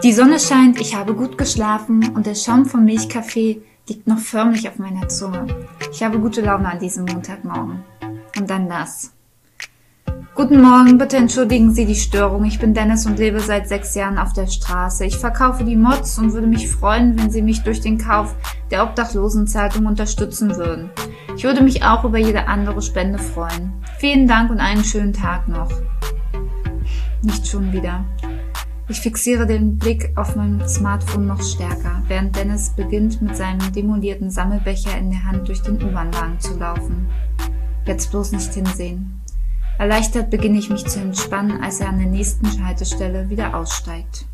Die Sonne scheint, ich habe gut geschlafen und der Schaum vom Milchkaffee liegt noch förmlich auf meiner Zunge. Ich habe gute Laune an diesem Montagmorgen. Und dann das. Guten Morgen, bitte entschuldigen Sie die Störung. Ich bin Dennis und lebe seit 6 Jahren auf der Straße. Ich verkaufe die Mods und würde mich freuen, wenn Sie mich durch den Kauf der Obdachlosenzeitung unterstützen würden. Ich würde mich auch über jede andere Spende freuen. Vielen Dank und einen schönen Tag noch. Nicht schon wieder. Ich fixiere den Blick auf mein Smartphone noch stärker, während Dennis beginnt, mit seinem demolierten Sammelbecher in der Hand durch den U-Bahn-Wagen zu laufen. Jetzt bloß nicht hinsehen. Erleichtert beginne ich mich zu entspannen, als er an der nächsten Haltestelle wieder aussteigt.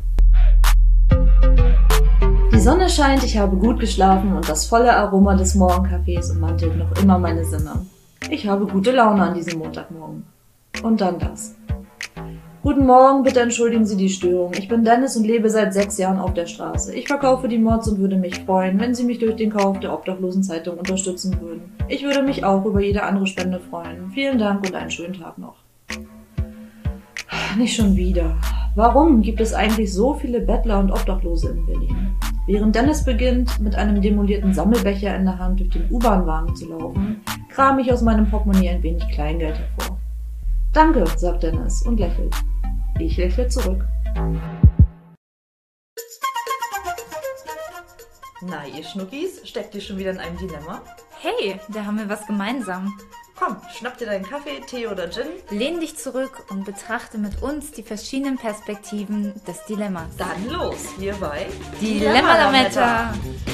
Die Sonne scheint, ich habe gut geschlafen und das volle Aroma des Morgenkaffees ummantelt noch immer meine Sinne. Ich habe gute Laune an diesem Montagmorgen. Und dann das. Guten Morgen, bitte entschuldigen Sie die Störung. Ich bin Dennis und lebe seit 6 Jahren auf der Straße. Ich verkaufe die Mods und würde mich freuen, wenn Sie mich durch den Kauf der Obdachlosenzeitung unterstützen würden. Ich würde mich auch über jede andere Spende freuen. Vielen Dank und einen schönen Tag noch. Nicht schon wieder. Warum gibt es eigentlich so viele Bettler und Obdachlose in Berlin? Während Dennis beginnt, mit einem demolierten Sammelbecher in der Hand durch den U-Bahn-Wagen zu laufen, kram ich aus meinem Portemonnaie ein wenig Kleingeld hervor. Danke, sagt Dennis und lächelt. Ich lächle zurück. Na, ihr Schnuckis, steckt ihr schon wieder in einem Dilemma? Hey, da haben wir was gemeinsam. Komm, schnapp dir deinen Kaffee, Tee oder Gin. Lehn dich zurück und betrachte mit uns die verschiedenen Perspektiven des Dilemmas. Dann los, hier bei Dilemma-Lametta.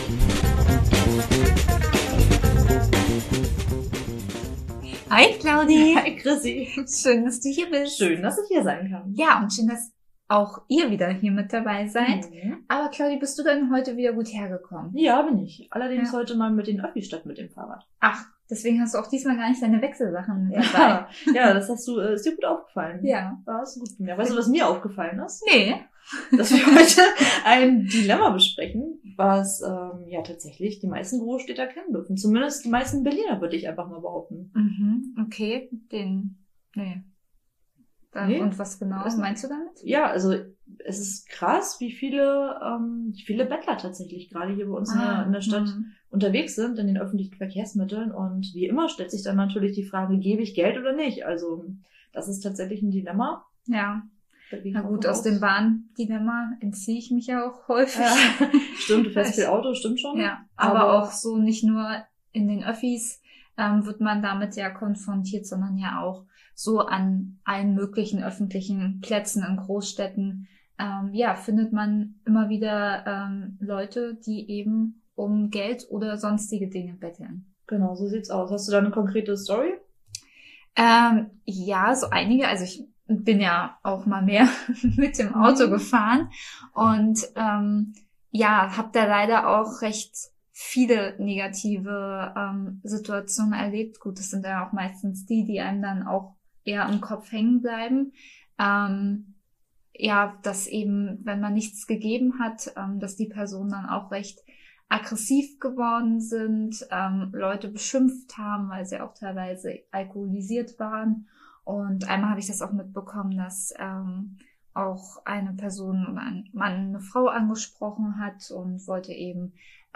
Hi Claudi. Hi Chrissy. Schön, dass du hier bist. Schön, dass ich hier sein kann. Ja, und schön, dass auch ihr wieder hier mit dabei seid. Aber Claudi, bist du denn heute wieder gut hergekommen? Ja, bin ich. Allerdings heute mal mit den Öffis statt mit dem Fahrrad. Ach, deswegen hast du auch diesmal gar nicht deine Wechselsachen dabei. Ja, das ist dir gut aufgefallen. Ja. Das ist gut. Ja, weißt du, was mir aufgefallen ist? Nee. Dass wir heute ein Dilemma besprechen, was ja tatsächlich die meisten Großstädter kennen dürfen. Zumindest die meisten Berliner, würde ich einfach mal behaupten. Okay, nee. Nee? Und was genau meinst du damit? Ja, also es ist krass, wie viele Bettler tatsächlich gerade hier bei uns in der Stadt unterwegs sind, in den öffentlichen Verkehrsmitteln. Und wie immer stellt sich dann natürlich die Frage, gebe ich Geld oder nicht? Also das ist tatsächlich ein Dilemma. Ja. Na gut, aus dem Bahndilemma entziehe ich mich ja auch häufig. Ja, stimmt, du fährst viel Auto, stimmt schon. Ja, aber auch so nicht nur in den Öffis wird man damit ja konfrontiert, sondern ja auch so an allen möglichen öffentlichen Plätzen in Großstädten. Findet man immer wieder Leute, die eben um Geld oder sonstige Dinge betteln. Genau, so sieht's aus. Hast du da eine konkrete Story? Ja, so einige. Also ich bin ja auch mal mehr mit dem Auto gefahren und habe da leider auch recht viele negative Situationen erlebt. Gut, das sind ja auch meistens die einem dann auch eher im Kopf hängen bleiben. Dass eben, wenn man nichts gegeben hat, dass die Personen dann auch recht aggressiv geworden sind, Leute beschimpft haben, weil sie auch teilweise alkoholisiert waren. Und einmal habe ich das auch mitbekommen, dass auch eine Person oder ein Mann eine Frau angesprochen hat und wollte eben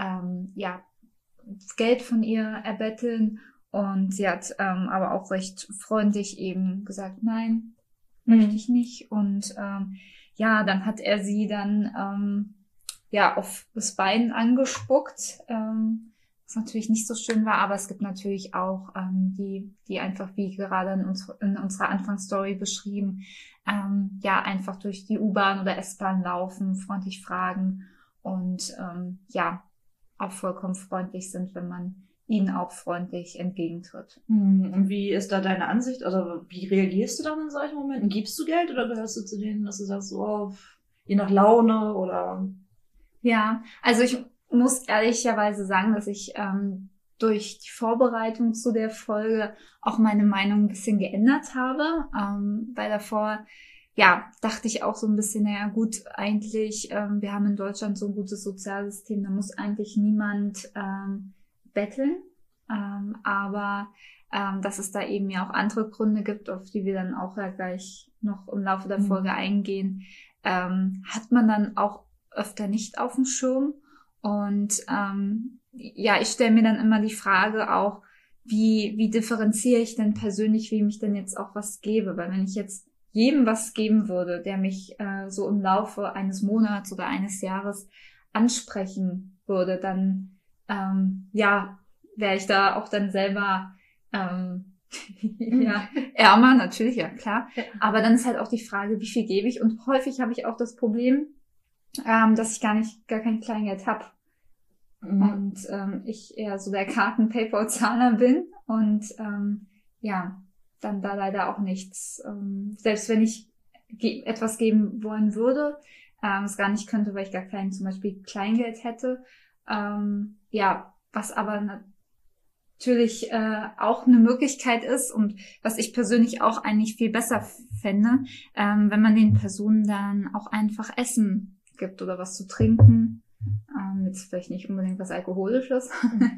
Geld von ihr erbetteln. Und sie hat aber auch recht freundlich eben gesagt, nein, möchte ich nicht. Und dann hat er sie dann auf das Bein angespuckt, was natürlich nicht so schön war, aber es gibt natürlich auch die einfach, wie gerade in unserer Anfangsstory beschrieben, einfach durch die U-Bahn oder S-Bahn laufen, freundlich fragen und auch vollkommen freundlich sind, wenn man ihnen auch freundlich entgegentritt. Und wie ist da deine Ansicht? Also wie reagierst du dann in solchen Momenten? Gibst du Geld oder gehörst du zu denen, dass du sagst, je nach Laune oder... Ja, also ich muss ehrlicherweise sagen, dass ich durch die Vorbereitung zu der Folge auch meine Meinung ein bisschen geändert habe, weil davor dachte ich auch so ein bisschen, naja gut, eigentlich, wir haben in Deutschland so ein gutes Sozialsystem, da muss eigentlich niemand betteln, aber dass es da eben ja auch andere Gründe gibt, auf die wir dann auch ja gleich noch im Laufe der Folge eingehen, hat man dann auch öfter nicht auf dem Schirm. Und ja, ich stelle mir dann immer die Frage auch, wie differenziere ich denn persönlich, wem ich denn jetzt auch was gebe? Weil wenn ich jetzt jedem was geben würde, der mich so im Laufe eines Monats oder eines Jahres ansprechen würde, dann ja, wäre ich da auch dann selber ja, ärmer, natürlich, ja klar. Aber dann ist halt auch die Frage, wie viel gebe ich? Und häufig habe ich auch das Problem, dass ich gar kein Kleingeld habe. Und ich eher so der Karten-Paypal-Zahler bin und ja, dann da leider auch nichts. Selbst wenn ich etwas geben wollen würde, es gar nicht könnte, weil ich gar kein zum Beispiel Kleingeld hätte. Ja, was aber natürlich auch eine Möglichkeit ist und was ich persönlich auch eigentlich viel besser fände, wenn man den Personen dann auch einfach Essen gibt oder was zu trinken. Jetzt vielleicht nicht unbedingt was Alkoholisches.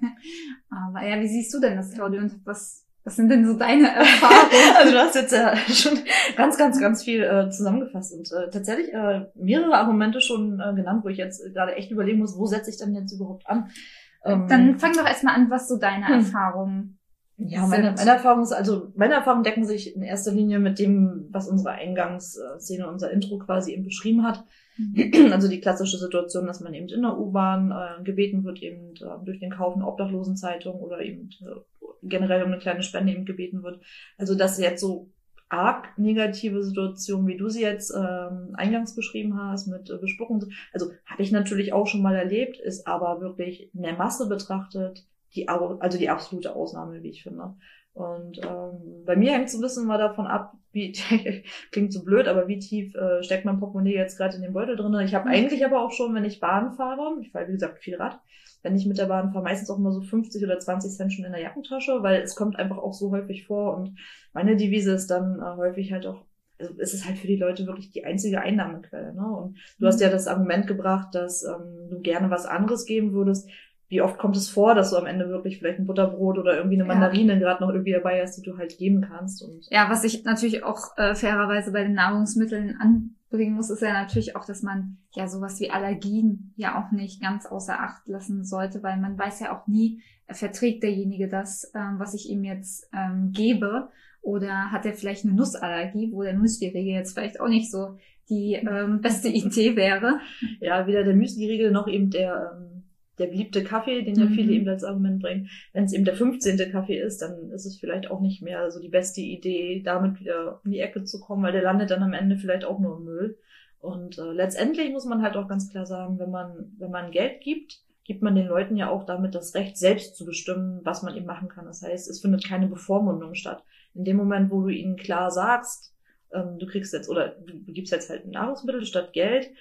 Aber ja, wie siehst du denn das, Claudia? Und was sind denn so deine Erfahrungen? Also du hast jetzt ja schon ganz viel zusammengefasst und tatsächlich mehrere Argumente schon genannt, wo ich jetzt gerade echt überlegen muss, wo setze ich denn jetzt überhaupt an? Dann fang doch erstmal an, was so deine Erfahrungen ja, meine Erfahrungen decken sich in erster Linie mit dem, was unsere Eingangsszene, unser Intro quasi eben beschrieben hat. Also die klassische Situation, dass man eben in der U-Bahn gebeten wird, eben durch den Kauf einer Obdachlosenzeitung oder eben generell um eine kleine Spende eben gebeten wird. Also dass jetzt so arg negative Situationen, wie du sie jetzt eingangs beschrieben hast, mit Bespuckung, also habe ich natürlich auch schon mal erlebt, ist aber wirklich in der Masse betrachtet die absolute Ausnahme, wie ich finde. Und bei mir hängt so ein bisschen mal davon ab, wie klingt so blöd, aber wie tief steckt mein Portemonnaie jetzt gerade in den Beutel drin. Ich habe eigentlich aber auch schon, wenn ich Bahn fahre, ich fahre wie gesagt viel Rad, wenn ich mit der Bahn fahre, meistens auch immer so 50 oder 20 Cent schon in der Jackentasche, weil es kommt einfach auch so häufig vor und meine Devise ist dann häufig halt auch, also es ist halt für die Leute wirklich die einzige Einnahmequelle, ne? Und du hast ja das Argument gebracht, dass du gerne was anderes geben würdest. Wie oft kommt es vor, dass du am Ende wirklich vielleicht ein Butterbrot oder irgendwie eine Mandarine gerade noch irgendwie dabei hast, die du halt geben kannst? Und ja, was ich natürlich auch fairerweise bei den Nahrungsmitteln anbringen muss, ist ja natürlich auch, dass man ja sowas wie Allergien ja auch nicht ganz außer Acht lassen sollte, weil man weiß ja auch nie, verträgt derjenige das, was ich ihm jetzt gebe, oder hat er vielleicht eine Nussallergie, wo der Müsli-Riegel jetzt vielleicht auch nicht so die beste Idee wäre. Ja, weder der Müsli-Riegel noch eben der beliebte Kaffee, den ja viele eben als Argument bringen. Wenn es eben der 15. Kaffee ist, dann ist es vielleicht auch nicht mehr so die beste Idee, damit wieder um die Ecke zu kommen, weil der landet dann am Ende vielleicht auch nur im Müll. Und letztendlich muss man halt auch ganz klar sagen, wenn man Geld gibt, gibt man den Leuten ja auch damit das Recht, selbst zu bestimmen, was man eben machen kann. Das heißt, es findet keine Bevormundung statt. In dem Moment, wo du ihnen klar sagst, du kriegst jetzt, oder du gibst jetzt halt Nahrungsmittel statt Geld,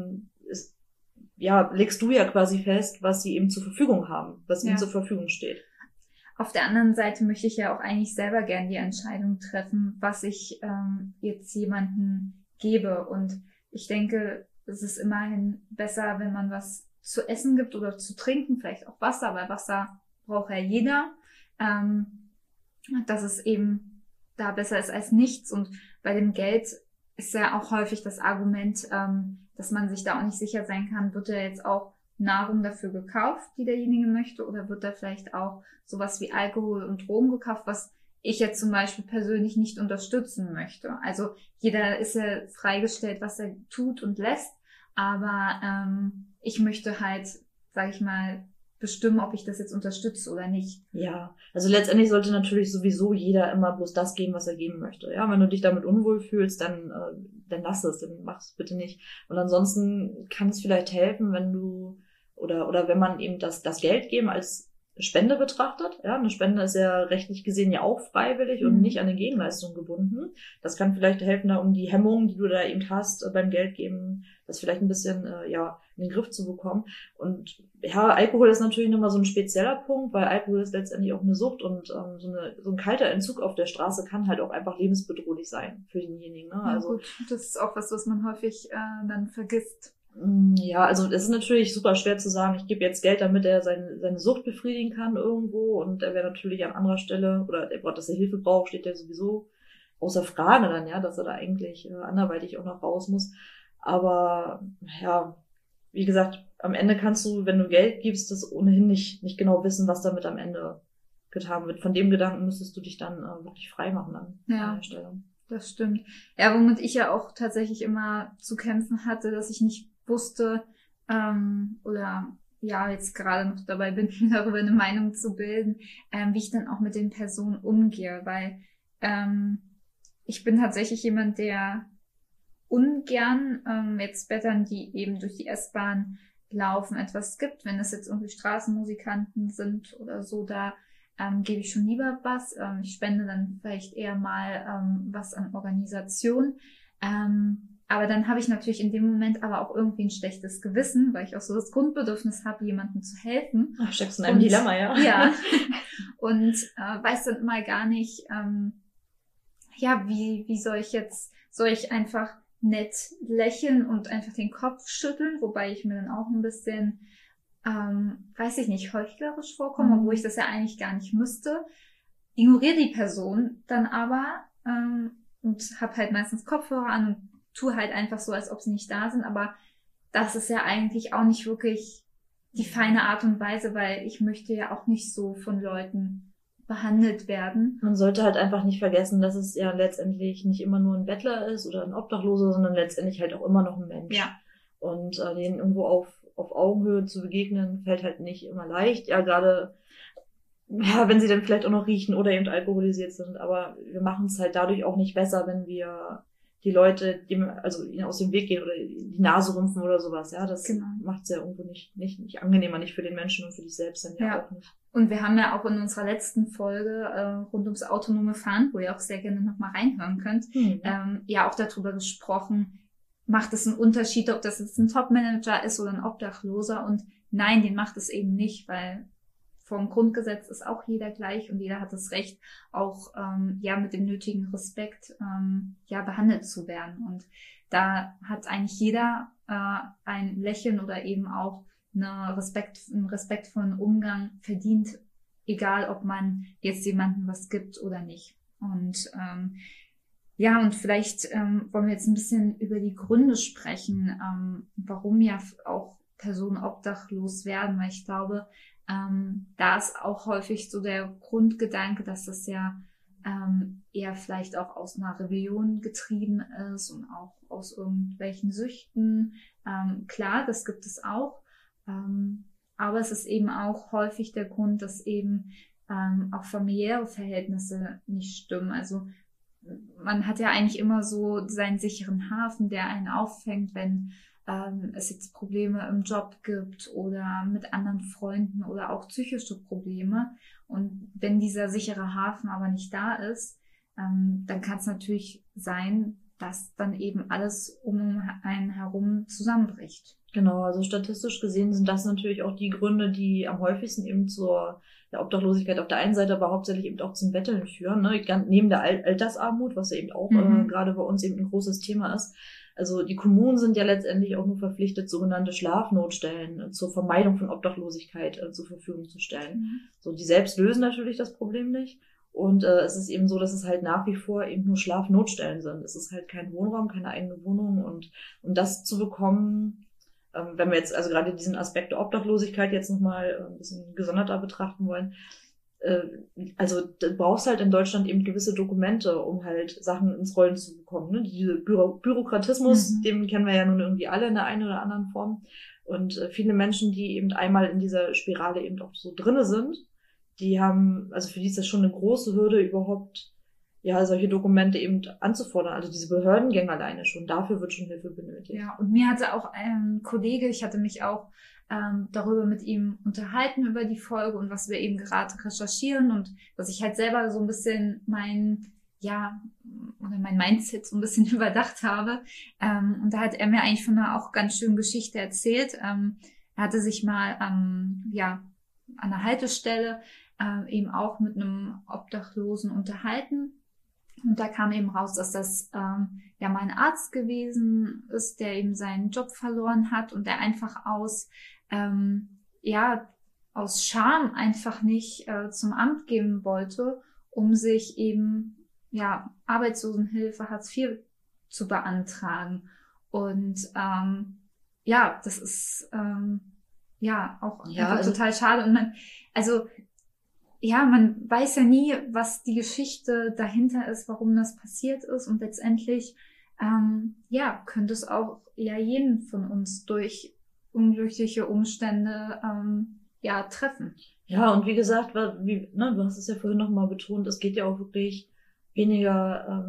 legst du ja quasi fest, was sie eben zur Verfügung haben, was ihnen zur Verfügung steht. Auf der anderen Seite möchte ich ja auch eigentlich selber gern die Entscheidung treffen, was ich jetzt jemandem gebe. Und ich denke, es ist immerhin besser, wenn man was zu essen gibt oder zu trinken, vielleicht auch Wasser, weil Wasser braucht ja jeder. Dass es eben da besser ist als nichts. Und bei dem Geld ist ja auch häufig das Argument, dass man sich da auch nicht sicher sein kann, wird da jetzt auch Nahrung dafür gekauft, die derjenige möchte, oder wird da vielleicht auch sowas wie Alkohol und Drogen gekauft, was ich jetzt zum Beispiel persönlich nicht unterstützen möchte. Also jeder ist ja freigestellt, was er tut und lässt, aber ich möchte halt, sage ich mal, bestimmen, ob ich das jetzt unterstütze oder nicht. Ja, also letztendlich sollte natürlich sowieso jeder immer bloß das geben, was er geben möchte. Ja, wenn du dich damit unwohl fühlst, dann lass es, dann mach es bitte nicht. Und ansonsten kann es vielleicht helfen, wenn du oder wenn man eben das Geld geben als Spende betrachtet. Ja, eine Spende ist ja rechtlich gesehen ja auch freiwillig und nicht an eine Gegenleistung gebunden. Das kann vielleicht helfen, da um die Hemmungen, die du da eben hast beim Geldgeben, das vielleicht ein bisschen in den Griff zu bekommen. Und ja, Alkohol ist natürlich nochmal so ein spezieller Punkt, weil Alkohol ist letztendlich auch eine Sucht und so ein kalter Entzug auf der Straße kann halt auch einfach lebensbedrohlich sein für denjenigen. Ne? Ja, also gut, das ist auch was man häufig dann vergisst. Ja, also es ist natürlich super schwer zu sagen, ich gebe jetzt Geld, damit er seine Sucht befriedigen kann irgendwo, und er wäre natürlich an anderer Stelle, oder dass er Hilfe braucht, steht ja sowieso außer Frage dann, ja, dass er da eigentlich anderweitig auch noch raus muss. Aber ja, wie gesagt, am Ende kannst du, wenn du Geld gibst, das ohnehin nicht genau wissen, was damit am Ende getan wird. Von dem Gedanken müsstest du dich dann wirklich frei machen an der Stelle. Das stimmt. Ja, womit ich ja auch tatsächlich immer zu kämpfen hatte, dass ich nicht wusste, oder ja, jetzt gerade noch dabei bin, mir darüber eine Meinung zu bilden, wie ich dann auch mit den Personen umgehe, weil ich bin tatsächlich jemand, der ungern jetzt Bettern, die eben durch die S-Bahn laufen, etwas gibt. Wenn das jetzt irgendwie Straßenmusikanten sind oder so, da gebe ich schon lieber was. Ich spende dann vielleicht eher mal was an Organisation. Aber dann habe ich natürlich in dem Moment aber auch irgendwie ein schlechtes Gewissen, weil ich auch so das Grundbedürfnis habe, jemandem zu helfen. Ach, steckst in einem Dilemma, ja. Ja. Und weiß dann mal gar nicht, ja, wie soll ich einfach nett lächeln und einfach den Kopf schütteln, wobei ich mir dann auch ein bisschen, weiß ich nicht, heuchlerisch vorkomme, obwohl ich das ja eigentlich gar nicht müsste. Ignoriere die Person dann aber und habe halt meistens Kopfhörer an und tue halt einfach so, als ob sie nicht da sind, aber das ist ja eigentlich auch nicht wirklich die feine Art und Weise, weil ich möchte ja auch nicht so von Leuten behandelt werden. Man sollte halt einfach nicht vergessen, dass es ja letztendlich nicht immer nur ein Bettler ist oder ein Obdachloser, sondern letztendlich halt auch immer noch ein Mensch. Ja. Und denen irgendwo auf Augenhöhe zu begegnen, fällt halt nicht immer leicht. Ja, gerade wenn sie dann vielleicht auch noch riechen oder eben alkoholisiert sind. Aber wir machen es halt dadurch auch nicht besser, wenn wir die Leute ihnen aus dem Weg gehen oder die Nase rümpfen oder sowas. Ja, das macht es ja irgendwo nicht angenehmer, nicht für den Menschen und für dich selbst dann ja auch nicht. Und wir haben ja auch in unserer letzten Folge rund ums autonome Fahren, wo ihr auch sehr gerne nochmal reinhören könnt, ja auch darüber gesprochen, macht es einen Unterschied, ob das jetzt ein Top-Manager ist oder ein Obdachloser? Und nein, den macht es eben nicht, weil vom Grundgesetz ist auch jeder gleich und jeder hat das Recht, auch ja mit dem nötigen Respekt ja behandelt zu werden. Und da hat eigentlich jeder ein Lächeln oder eben auch einen respektvollen Umgang verdient, egal ob man jetzt jemandem was gibt oder nicht. Und ja, und vielleicht wollen wir jetzt ein bisschen über die Gründe sprechen, warum ja auch Personen obdachlos werden, weil ich glaube, da ist auch häufig so der Grundgedanke, dass das ja eher vielleicht auch aus einer Rebellion getrieben ist und auch aus irgendwelchen Süchten. Klar, das gibt es auch. Aber es ist eben auch häufig der Grund, dass eben auch familiäre Verhältnisse nicht stimmen. Also man hat ja eigentlich immer so seinen sicheren Hafen, der einen auffängt, wenn es jetzt Probleme im Job gibt oder mit anderen Freunden oder auch psychische Probleme. Und wenn dieser sichere Hafen aber nicht da ist, dann kann es natürlich sein, dass dann eben alles um einen herum zusammenbricht. Genau, also statistisch gesehen sind das natürlich auch die Gründe, die am häufigsten eben zur der Obdachlosigkeit auf der einen Seite, aber hauptsächlich eben auch zum Betteln führen, ne? Neben der Altersarmut, was ja eben auch gerade bei uns eben ein großes Thema ist. Also die Kommunen sind ja letztendlich auch nur verpflichtet, sogenannte Schlafnotstellen zur Vermeidung von Obdachlosigkeit zur Verfügung zu stellen. So, die selbst lösen natürlich das Problem nicht. Und es ist eben so, dass es halt nach wie vor eben nur Schlafnotstellen sind. Es ist halt kein Wohnraum, keine eigene Wohnung und um das zu bekommen, wenn wir jetzt also gerade diesen Aspekt der Obdachlosigkeit jetzt nochmal ein bisschen gesonderter betrachten wollen, also du brauchst halt in Deutschland eben gewisse Dokumente, um halt Sachen ins Rollen zu bekommen. Ne? Diese Bürokratismus, den kennen wir ja nun irgendwie alle in der einen oder anderen Form. Und viele Menschen, die eben einmal in dieser Spirale eben auch so drinne sind, die haben, also für die ist das schon eine große Hürde, überhaupt ja solche Dokumente eben anzufordern. Also diese Behördengänge alleine schon, dafür wird schon Hilfe benötigt. Ja, und mir hatte auch ein Kollege, ich hatte mich auch darüber mit ihm unterhalten über die Folge und was wir eben gerade recherchieren und dass ich halt selber so ein bisschen mein Mindset so ein bisschen überdacht habe. Und da hat er mir eigentlich von einer auch ganz schönen Geschichte erzählt. Er hatte sich mal an der Haltestelle eben auch mit einem Obdachlosen unterhalten. Und da kam eben raus, dass das mal ein Arzt gewesen ist, der eben seinen Job verloren hat und der einfach aus Scham einfach nicht zum Amt gehen wollte, um sich eben Arbeitslosenhilfe, Hartz IV zu beantragen. Und ja, das ist auch Ja, einfach total schade. Und man weiß ja nie, was die Geschichte dahinter ist, warum das passiert ist. Und letztendlich, könnte es auch jeden von uns durch unglückliche Umstände, treffen. Ja, und wie gesagt, du hast es ja vorhin nochmal betont, es geht ja auch wirklich weniger,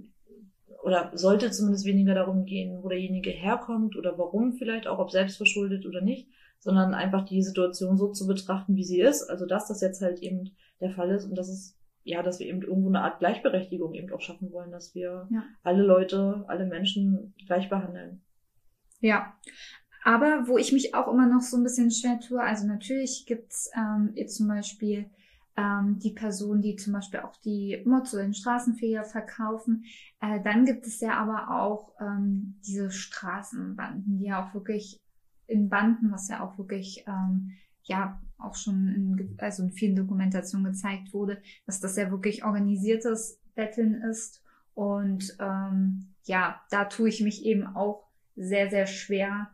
oder sollte zumindest weniger darum gehen, wo derjenige herkommt oder warum vielleicht auch, ob selbst verschuldet oder nicht, sondern einfach die Situation so zu betrachten, wie sie ist. Also, dass das jetzt halt eben der Fall ist und dass wir eben irgendwo eine Art Gleichberechtigung eben auch schaffen wollen, dass wir alle Leute, alle Menschen gleich behandeln. Ja. Aber wo ich mich auch immer noch so ein bisschen schwer tue, also natürlich gibt's jetzt zum Beispiel die Personen, die zum Beispiel auch die Mods oder den Straßenfeger verkaufen. Dann gibt es ja aber auch diese Straßenbanden, die ja auch wirklich in Banden, was ja auch wirklich auch schon in vielen Dokumentationen gezeigt wurde, dass das ja wirklich organisiertes Betteln ist. Und da tue ich mich eben auch sehr, sehr schwer,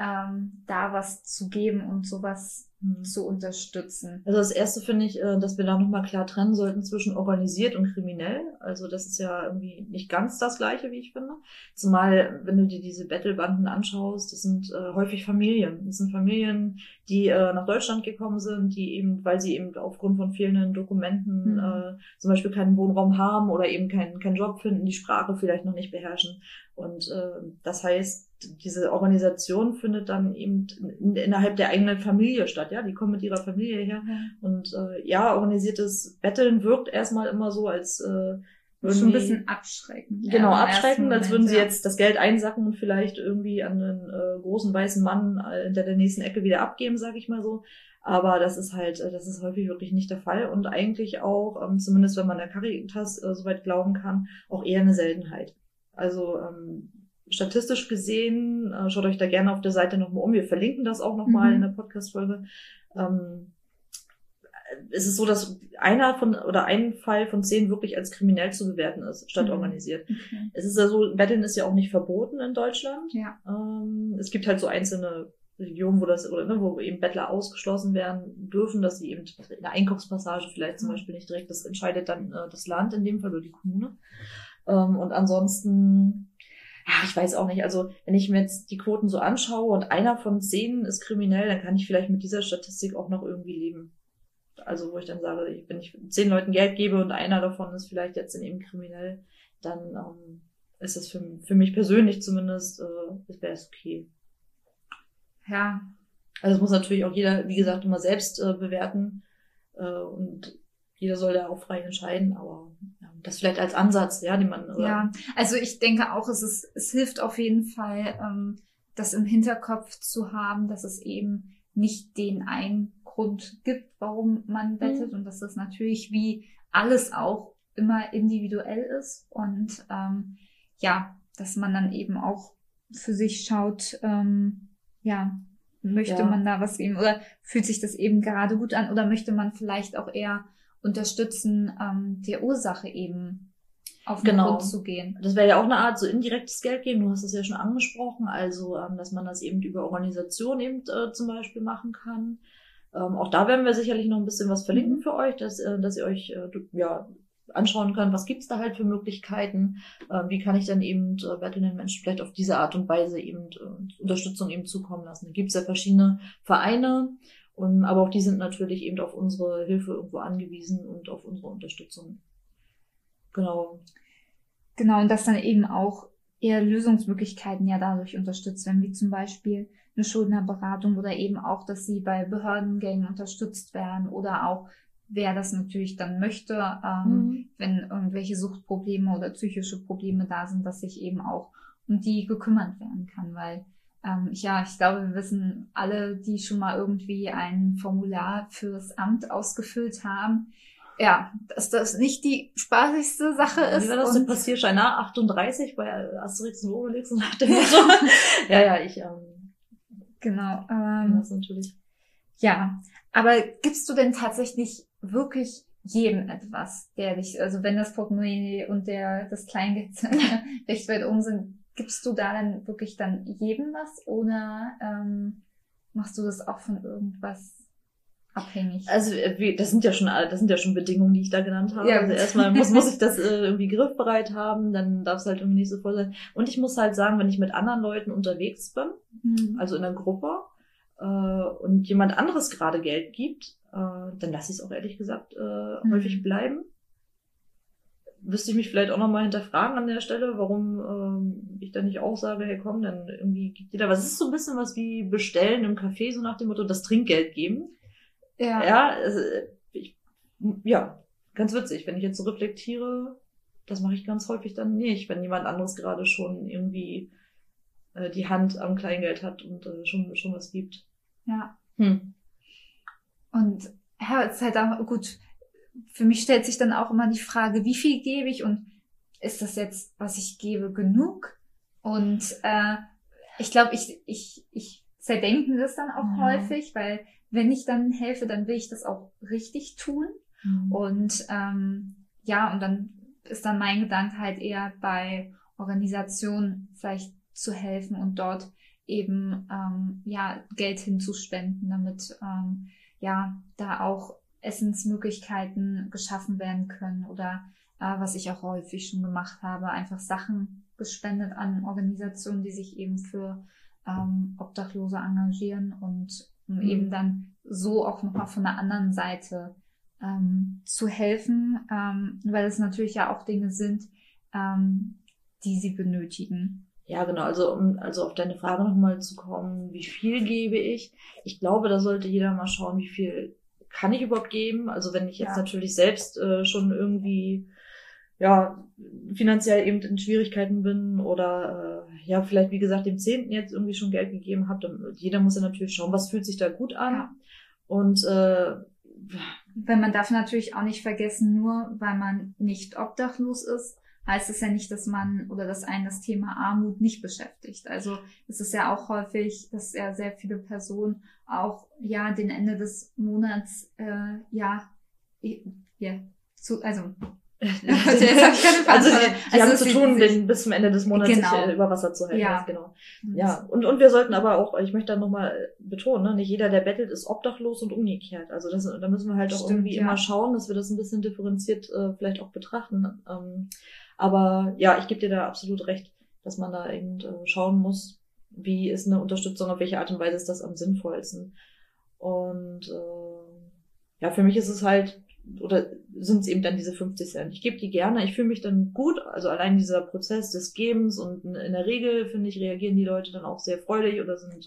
da was zu geben und sowas zu unterstützen. Also das Erste finde ich, dass wir da nochmal klar trennen sollten zwischen organisiert und kriminell. Also das ist ja irgendwie nicht ganz das Gleiche, wie ich finde. Zumal, wenn du dir diese Battlebanden anschaust, das sind häufig Familien. Das sind Familien, die nach Deutschland gekommen sind, die eben, weil sie eben aufgrund von fehlenden Dokumenten zum Beispiel keinen Wohnraum haben oder eben keinen Job finden, die Sprache vielleicht noch nicht beherrschen. Und das heißt, diese Organisation findet dann eben innerhalb der eigenen Familie statt, ja, die kommen mit ihrer Familie her und organisiertes Betteln wirkt erstmal immer so, als schon ein bisschen abschreckend. Genau, abschreckend, als würden sie jetzt das Geld einsacken und vielleicht irgendwie an einen großen weißen Mann hinter der nächsten Ecke wieder abgeben, sag ich mal so. Aber das ist häufig wirklich nicht der Fall und eigentlich auch, zumindest wenn man der Caritas soweit glauben kann, auch eher eine Seltenheit. Also statistisch gesehen, schaut euch da gerne auf der Seite nochmal um. Wir verlinken das auch nochmal in der Podcast-Folge. Es ist so, dass ein Fall von 10 wirklich als kriminell zu bewerten ist, statt organisiert. Okay. Es ist ja so, Betteln ist ja auch nicht verboten in Deutschland. Ja. Es gibt halt so einzelne Regionen, wo eben Bettler ausgeschlossen werden dürfen, dass sie eben in der Einkaufspassage vielleicht zum Beispiel nicht direkt, das entscheidet dann das Land in dem Fall oder die Kommune. Und ansonsten, ich weiß auch nicht, also wenn ich mir jetzt die Quoten so anschaue und einer von 10 ist kriminell, dann kann ich vielleicht mit dieser Statistik auch noch irgendwie leben. Also wo ich dann sage, wenn ich 10 Leuten Geld gebe und einer davon ist vielleicht jetzt eben kriminell, dann ist das für mich persönlich zumindest, wäre es okay. Ja. Also es muss natürlich auch jeder, wie gesagt, immer selbst bewerten und jeder soll da auch frei entscheiden, aber das vielleicht als Ansatz, den man... Ja, also ich denke auch, es hilft auf jeden Fall, das im Hinterkopf zu haben, dass es eben nicht den einen Grund gibt, warum man bettet und dass das natürlich wie alles auch immer individuell ist und dass man dann eben auch für sich schaut, möchte man da was geben oder fühlt sich das eben gerade gut an oder möchte man vielleicht auch eher unterstützen, der Ursache eben auf den Grund zu gehen. Das wäre ja auch eine Art so indirektes Geld geben. Du hast es ja schon angesprochen, also dass man das eben über Organisation eben zum Beispiel machen kann. Auch da werden wir sicherlich noch ein bisschen was verlinken für euch, dass ihr euch anschauen könnt, was gibt's da halt für Möglichkeiten, wie kann ich dann eben bettelnden Menschen vielleicht auf diese Art und Weise eben Unterstützung eben zukommen lassen. Da gibt's ja verschiedene Vereine, aber auch die sind natürlich eben auf unsere Hilfe irgendwo angewiesen und auf unsere Unterstützung. Genau, und dass dann eben auch eher Lösungsmöglichkeiten dadurch unterstützt werden, wie zum Beispiel eine Schuldnerberatung oder eben auch, dass sie bei Behördengängen unterstützt werden oder auch, wer das natürlich dann möchte, wenn irgendwelche Suchtprobleme oder psychische Probleme da sind, dass sich eben auch um die gekümmert werden kann, weil ich glaube, wir wissen alle, die schon mal irgendwie ein Formular fürs Amt ausgefüllt haben, dass das nicht die spaßigste Sache ist. Wie war das, der Passierschein 38 bei Asterix und Obelix und nach dem Motto? Genau. Das natürlich. Ja, aber gibst du denn tatsächlich wirklich jedem etwas, der dich, also wenn das Portemonnaie und das Kleingeld recht weit oben sind, gibst du da dann wirklich dann jedem was oder machst du das auch von irgendwas abhängig? Also das sind ja schon Bedingungen, die ich da genannt habe. Ja, also gut. erstmal muss ich das irgendwie griffbereit haben, dann darf es halt irgendwie nicht so voll sein. Und ich muss halt sagen, wenn ich mit anderen Leuten unterwegs bin, also in einer Gruppe, und jemand anderes gerade Geld gibt, dann lasse ich es auch ehrlich gesagt häufig bleiben. Müsste ich mich vielleicht auch nochmal hinterfragen an der Stelle, warum ich da nicht auch sage, hey komm, dann irgendwie gibt jeder was. Es ist so ein bisschen was wie bestellen im Café, so nach dem Motto, das Trinkgeld geben. Ja, also, ganz witzig. Wenn ich jetzt so reflektiere, das mache ich ganz häufig dann nicht, wenn jemand anderes gerade schon irgendwie die Hand am Kleingeld hat und schon was gibt. Ja. Und ja, es ist halt auch gut. Für mich stellt sich dann auch immer die Frage, wie viel gebe ich und ist das jetzt, was ich gebe, genug? Und ich glaube, ich zerdenke das dann auch häufig, weil wenn ich dann helfe, dann will ich das auch richtig tun. Und und dann ist dann mein Gedanke halt eher bei Organisationen vielleicht zu helfen und dort eben Geld hinzuspenden, damit da auch Essensmöglichkeiten geschaffen werden können oder was ich auch häufig schon gemacht habe, einfach Sachen gespendet an Organisationen, die sich eben für Obdachlose engagieren und um eben dann so auch nochmal von der anderen Seite zu helfen, weil es natürlich ja auch Dinge sind, die sie benötigen. Ja, genau. Also auf deine Frage nochmal zu kommen, wie viel gebe ich? Ich glaube, da sollte jeder mal schauen, wie viel kann ich überhaupt geben? Also wenn ich jetzt natürlich selbst schon irgendwie finanziell eben in Schwierigkeiten bin oder vielleicht wie gesagt dem 10. jetzt irgendwie schon Geld gegeben habe, dann jeder muss ja natürlich schauen, was fühlt sich da gut an. Ja. Und wenn man darf natürlich auch nicht vergessen, nur weil man nicht obdachlos ist, heißt es ja nicht, dass man oder dass einen das Thema Armut nicht beschäftigt. Also es ist ja auch häufig, dass ja sehr viele Personen auch den Ende des Monats sie haben zu tun, bis zum Ende des Monats sich über Wasser zu halten. Ja. Genau. Ja. Und wir sollten aber auch, ich möchte da nochmal betonen, ne, nicht jeder, der bettelt, ist obdachlos und umgekehrt. Also da müssen wir halt auch irgendwie immer schauen, dass wir das ein bisschen differenziert vielleicht auch betrachten. Aber ja, ich gebe dir da absolut recht, dass man da eben schauen muss, wie ist eine Unterstützung, auf welche Art und Weise ist das am sinnvollsten. Und für mich ist es halt, oder sind es eben dann diese 50 Cent. Ich gebe die gerne, ich fühle mich dann gut, also allein dieser Prozess des Gebens und in der Regel, finde ich, reagieren die Leute dann auch sehr freudig oder sind,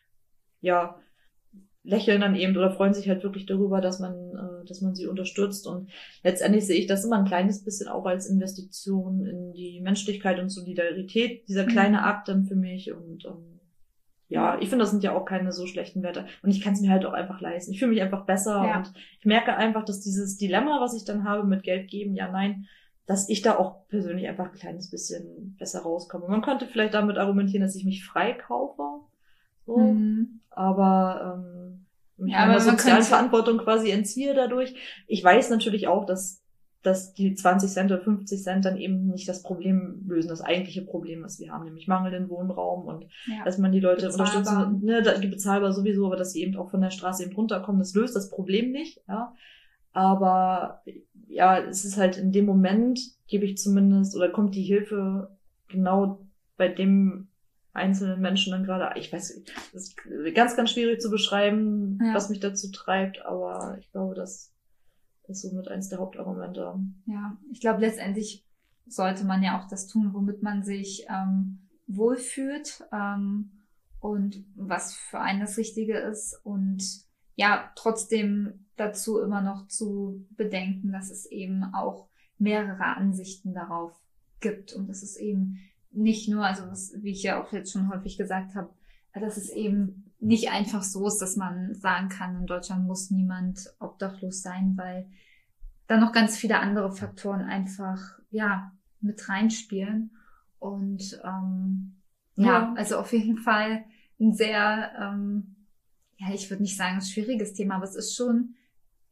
lächeln dann eben oder freuen sich halt wirklich darüber, dass man sie unterstützt und letztendlich sehe ich das immer ein kleines bisschen auch als Investition in die Menschlichkeit und Solidarität, dieser kleine Akt dann für mich und ich finde, das sind ja auch keine so schlechten Werte. Und ich kann es mir halt auch einfach leisten. Ich fühle mich einfach besser und ich merke einfach, dass dieses Dilemma, was ich dann habe mit Geld geben, ja, nein, dass ich da auch persönlich einfach ein kleines bisschen besser rauskomme. Man könnte vielleicht damit argumentieren, dass ich mich frei kaufe, so, aber meiner sozialen Verantwortung quasi entziehe dadurch. Ich weiß natürlich auch, dass die 20 Cent oder 50 Cent dann eben nicht das Problem lösen, das eigentliche Problem, was wir haben, nämlich mangelnden Wohnraum und dass man die Leute unterstützen, die bezahlbar sowieso, aber dass sie eben auch von der Straße eben runterkommen, das löst das Problem nicht, ja. Aber es ist halt in dem Moment, gebe ich zumindest, oder kommt die Hilfe genau bei dem einzelnen Menschen dann gerade, ich weiß, das ist ganz, ganz schwierig zu beschreiben, was mich dazu treibt, aber ich glaube, das ist somit eins der Hauptargumente. Ja, ich glaube, letztendlich sollte man ja auch das tun, womit man sich wohlfühlt und was für einen das Richtige ist und trotzdem dazu immer noch zu bedenken, dass es eben auch mehrere Ansichten darauf gibt und dass es eben nicht nur, also wie ich ja auch jetzt schon häufig gesagt habe, dass es eben nicht einfach so ist, dass man sagen kann, in Deutschland muss niemand obdachlos sein, weil da noch ganz viele andere Faktoren einfach mit reinspielen und also auf jeden Fall ein sehr ich würde nicht sagen ein schwieriges Thema, aber es ist schon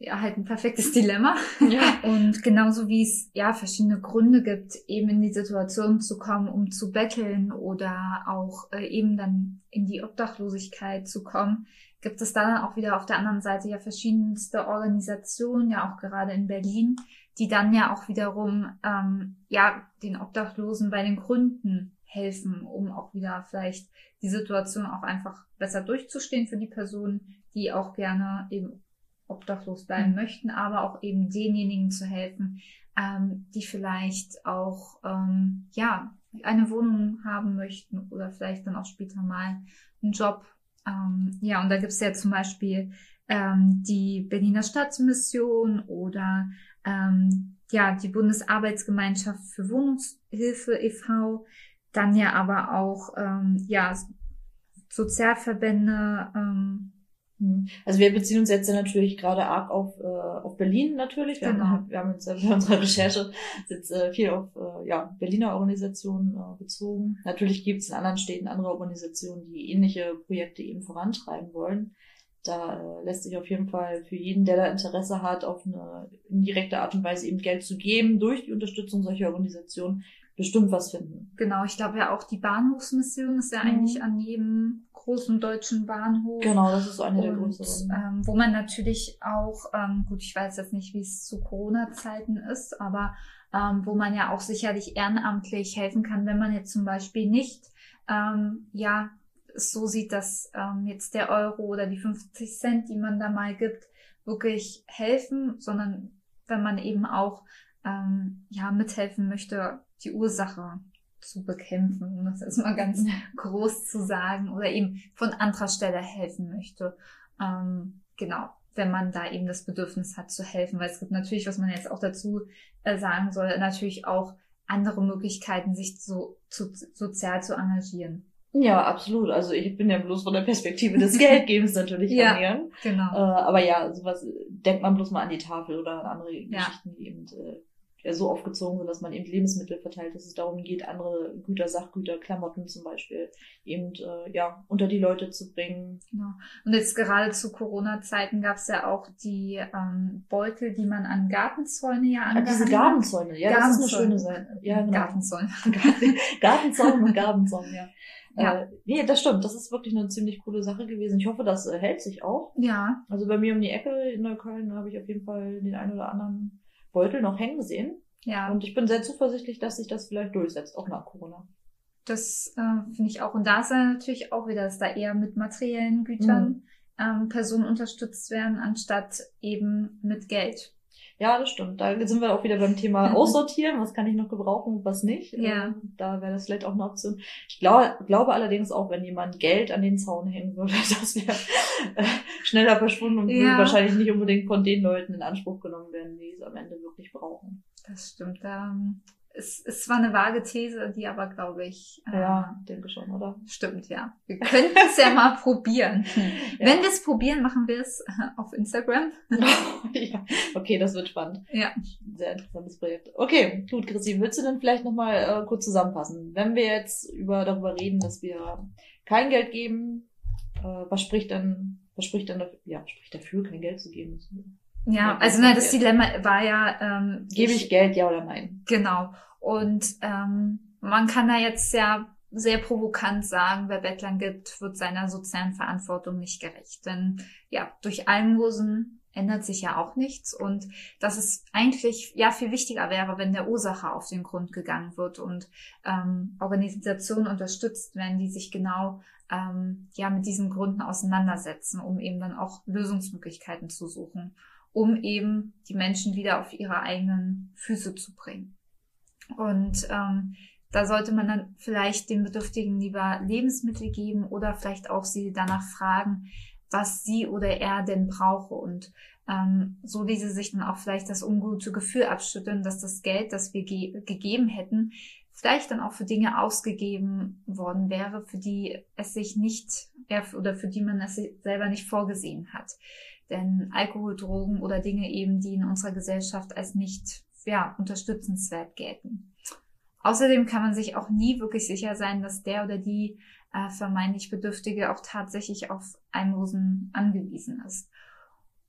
ja halt ein perfektes Dilemma. Ja. Und genauso wie es ja verschiedene Gründe gibt, eben in die Situation zu kommen, um zu betteln oder auch eben dann in die Obdachlosigkeit zu kommen, gibt es dann auch wieder auf der anderen Seite ja verschiedenste Organisationen, ja auch gerade in Berlin, die dann ja auch wiederum ja den Obdachlosen bei den Gründen helfen, um auch wieder vielleicht die Situation auch einfach besser durchzustehen für die Personen, die auch gerne eben obdachlos bleiben möchten, aber auch eben denjenigen zu helfen, die vielleicht auch ja eine Wohnung haben möchten oder vielleicht dann auch später mal einen Job. Ja, und da gibt's ja zum Beispiel die Berliner Stadtmission oder ja die Bundesarbeitsgemeinschaft für Wohnungshilfe e.V., dann ja aber auch ja Sozialverbände. Also wir beziehen uns jetzt ja natürlich gerade arg auf Berlin natürlich. Wir haben uns ja bei unserer Recherche jetzt viel auf ja, Berliner Organisationen bezogen. Natürlich gibt es in anderen Städten andere Organisationen, die ähnliche Projekte eben vorantreiben wollen. Da lässt sich auf jeden Fall für jeden, der da Interesse hat, auf eine indirekte Art und Weise eben Geld zu geben, durch die Unterstützung solcher Organisationen bestimmt was finden. Genau, ich glaube ja auch die Bahnhofsmission ist ja eigentlich an jedem großen deutschen Bahnhof. Genau, das ist eine der größeren. Wo man natürlich auch, gut, ich weiß jetzt nicht, wie es zu Corona-Zeiten ist, aber wo man ja auch sicherlich ehrenamtlich helfen kann, wenn man jetzt zum Beispiel nicht ja es so sieht, dass jetzt der Euro oder die 50 Cent, die man da mal gibt, wirklich helfen, sondern wenn man eben auch ja mithelfen möchte, die Ursache zu bekämpfen, um das jetzt mal ganz groß zu sagen, oder eben von anderer Stelle helfen möchte. Genau, wenn man da eben das Bedürfnis hat zu helfen, weil es gibt natürlich, was man jetzt auch dazu sagen soll, natürlich auch andere Möglichkeiten, sich sozial zu engagieren. Ja, absolut. Also ich bin ja bloß von der Perspektive des Geldgebens natürlich ja, genau. Aber ja, sowas denkt man bloß mal an die Tafel oder an andere Geschichten, die eben so aufgezogen sind, dass man eben Lebensmittel verteilt, dass es darum geht, andere Güter, Sachgüter, Klamotten zum Beispiel eben ja unter die Leute zu bringen. Genau. Und jetzt gerade zu Corona-Zeiten gab es ja auch die Beutel, die man an Gartenzäune ja angehangen hat. Diese Gabenzäune, ja, das ist eine schöne Sache. Ja, genau. Gartenzäune. Gartenzäune und Gabenzaun, ja. Ja. Nee, das stimmt. Das ist wirklich eine ziemlich coole Sache gewesen. Ich hoffe, das hält sich auch. Ja. Also bei mir um die Ecke in Neukölln habe ich auf jeden Fall den einen oder anderen Beutel noch hängen sehen. Ja. Und ich bin sehr zuversichtlich, dass sich das vielleicht durchsetzt, auch nach Corona. Das finde ich auch. Und da ist ja natürlich auch wieder, dass da eher mit materiellen Gütern Personen unterstützt werden, anstatt eben mit Geld. Ja, das stimmt. Da sind wir auch wieder beim Thema Aussortieren. Was kann ich noch gebrauchen und was nicht? Ja. Da wäre das vielleicht auch eine Option. Ich glaube allerdings auch, wenn jemand Geld an den Zaun hängen würde, das wäre schneller verschwunden und würde wahrscheinlich nicht unbedingt von den Leuten in Anspruch genommen werden, die es am Ende wirklich brauchen. Das stimmt. Es ist zwar eine vage These, die aber, glaube ich... ja, denke schon, oder? Stimmt, ja. Wir könnten es ja mal probieren. Ja. Wenn wir es probieren, machen wir es auf Instagram. Ja. Okay, das wird spannend. Ja. Sehr interessantes Projekt. Okay, gut, Christine, willst du denn vielleicht nochmal kurz zusammenfassen? Wenn wir jetzt darüber reden, dass wir kein Geld geben, was spricht dafür, kein Geld zu geben? Ja, also das Dilemma war ja... gebe ich Geld, ja oder nein? Genau. Und man kann da jetzt ja sehr provokant sagen, wer Bettlern gibt, wird seiner sozialen Verantwortung nicht gerecht. Denn ja, durch Almosen ändert sich ja auch nichts. Und dass es eigentlich ja viel wichtiger wäre, wenn der Ursache auf den Grund gegangen wird und Organisationen unterstützt werden, die sich genau ja mit diesen Gründen auseinandersetzen, um eben dann auch Lösungsmöglichkeiten zu suchen, um eben die Menschen wieder auf ihre eigenen Füße zu bringen. Und da sollte man dann vielleicht den Bedürftigen lieber Lebensmittel geben oder vielleicht auch sie danach fragen, was sie oder er denn brauche. Und so diese sich dann auch vielleicht das ungute Gefühl abschütteln, dass das Geld, das wir gegeben hätten, vielleicht dann auch für Dinge ausgegeben worden wäre, für die es sich nicht oder für die man es selber nicht vorgesehen hat. Denn Alkohol, Drogen oder Dinge eben, die in unserer Gesellschaft als nicht unterstützenswert gelten. Außerdem kann man sich auch nie wirklich sicher sein, dass der oder die vermeintlich Bedürftige auch tatsächlich auf Almosen angewiesen ist.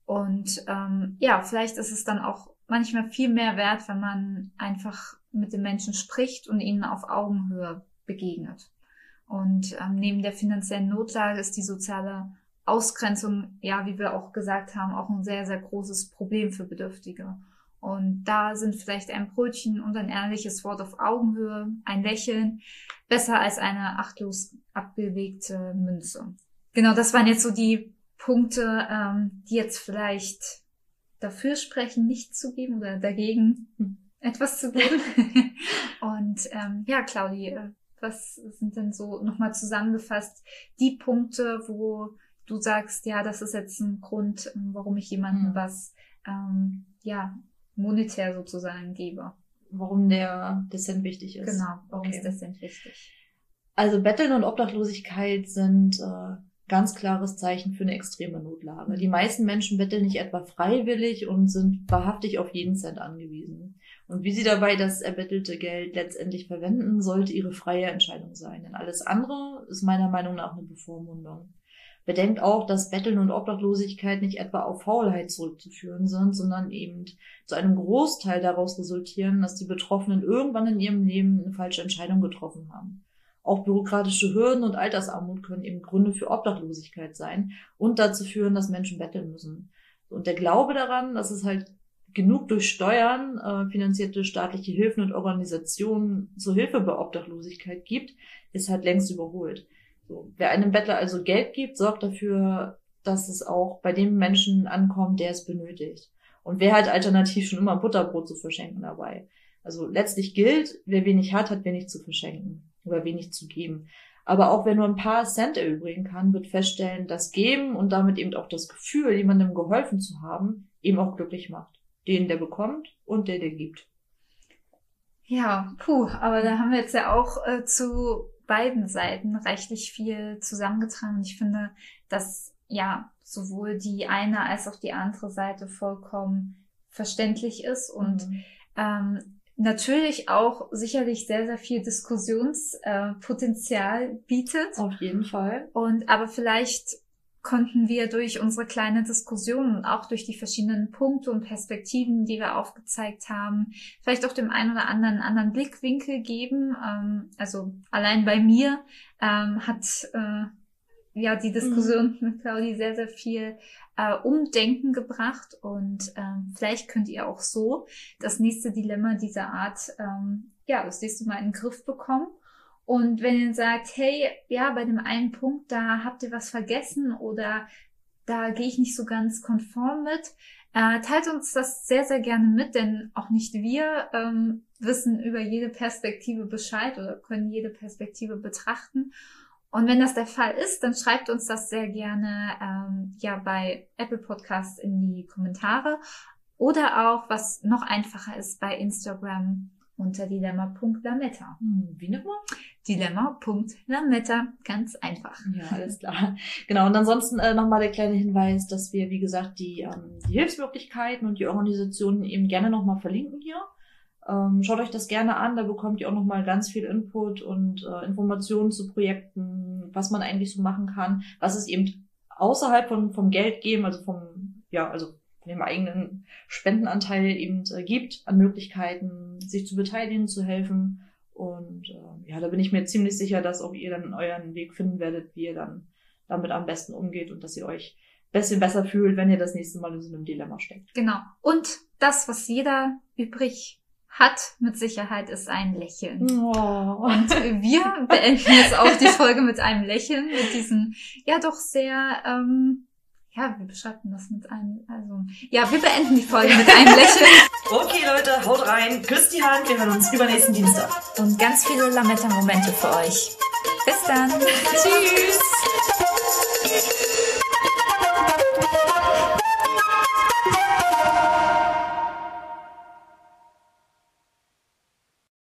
Und ja, vielleicht ist es dann auch manchmal viel mehr wert, wenn man einfach mit den Menschen spricht und ihnen auf Augenhöhe begegnet. Und neben der finanziellen Notlage ist die soziale Ausgrenzung, ja, wie wir auch gesagt haben, auch ein sehr, sehr großes Problem für Bedürftige. Und da sind vielleicht ein Brötchen und ein ehrliches Wort auf Augenhöhe, ein Lächeln, besser als eine achtlos abgelegte Münze. Genau, das waren jetzt so die Punkte, die jetzt vielleicht dafür sprechen, nichts zu geben oder dagegen etwas zu geben. Und ja, Claudi, was sind denn so nochmal zusammengefasst die Punkte, wo du sagst, ja, das ist jetzt ein Grund, warum ich jemandem was ja monetär sozusagen gebe? Warum der Cent wichtig ist. Genau, warum ist der Cent wichtig? Also Betteln und Obdachlosigkeit sind ganz klares Zeichen für eine extreme Notlage. Die meisten Menschen betteln nicht etwa freiwillig und sind wahrhaftig auf jeden Cent angewiesen. Und wie sie dabei das erbettelte Geld letztendlich verwenden, sollte ihre freie Entscheidung sein. Denn alles andere ist meiner Meinung nach eine Bevormundung. Bedenkt auch, dass Betteln und Obdachlosigkeit nicht etwa auf Faulheit zurückzuführen sind, sondern eben zu einem Großteil daraus resultieren, dass die Betroffenen irgendwann in ihrem Leben eine falsche Entscheidung getroffen haben. Auch bürokratische Hürden und Altersarmut können eben Gründe für Obdachlosigkeit sein und dazu führen, dass Menschen betteln müssen. Und der Glaube daran, dass es halt genug durch Steuern finanzierte staatliche Hilfen und Organisationen zur Hilfe bei Obdachlosigkeit gibt, ist halt längst überholt. So, wer einem Bettler also Geld gibt, sorgt dafür, dass es auch bei dem Menschen ankommt, der es benötigt. Und wer hat alternativ schon immer Butterbrot zu verschenken dabei? Also letztlich gilt, wer wenig hat, hat wenig zu verschenken oder wenig zu geben. Aber auch wer nur ein paar Cent erübrigen kann, wird feststellen, dass Geben und damit eben auch das Gefühl, jemandem geholfen zu haben, eben auch glücklich macht. Den, der bekommt und der gibt. Ja, aber da haben wir jetzt ja auch zu beiden Seiten reichlich viel zusammengetragen. Und ich finde, dass ja sowohl die eine als auch die andere Seite vollkommen verständlich ist und natürlich auch sicherlich sehr, sehr viel Diskussionspotenzial bietet. Auf jeden Fall. Aber vielleicht konnten wir durch unsere kleine Diskussion und auch durch die verschiedenen Punkte und Perspektiven, die wir aufgezeigt haben, vielleicht auch dem einen oder anderen Blickwinkel geben. Also allein bei mir hat ja die Diskussion mit Claudi sehr, sehr viel Umdenken gebracht und vielleicht könnt ihr auch so das nächste Dilemma dieser Art ja das nächste Mal in den Griff bekommen. Und wenn ihr sagt, hey, ja, bei dem einen Punkt, da habt ihr was vergessen oder da gehe ich nicht so ganz konform mit, teilt uns das sehr, sehr gerne mit, denn auch nicht wir wissen über jede Perspektive Bescheid oder können jede Perspektive betrachten. Und wenn das der Fall ist, dann schreibt uns das sehr gerne ja bei Apple Podcasts in die Kommentare oder auch, was noch einfacher ist, bei Instagram unter dilemma.lametta. Wie nochmal? Dilemma.lametta. Ganz einfach. Ja, alles klar. Genau, und ansonsten nochmal der kleine Hinweis, dass wir, wie gesagt, die Hilfsmöglichkeiten und die Organisationen eben gerne nochmal verlinken hier. Schaut euch das gerne an, da bekommt ihr auch nochmal ganz viel Input und Informationen zu Projekten, was man eigentlich so machen kann, was es eben außerhalb vom Geld geben, also von dem eigenen Spendenanteil eben gibt, an Möglichkeiten, sich zu beteiligen, zu helfen. Und da bin ich mir ziemlich sicher, dass auch ihr dann euren Weg finden werdet, wie ihr dann damit am besten umgeht und dass ihr euch ein bisschen besser fühlt, wenn ihr das nächste Mal in so einem Dilemma steckt. Genau. Und das, was jeder übrig hat, mit Sicherheit, ist ein Lächeln. Oh. Und wir beenden jetzt auch die Folge mit einem Lächeln, mit diesem, ja doch sehr, wie beschreibt man das mit einem, wir beenden die Folge mit einem Lächeln. Okay, Leute, haut rein, küsst die Hand, wir hören uns übernächsten Dienstag. Und ganz viele Lametta-Momente für euch. Bis dann. Tschüss.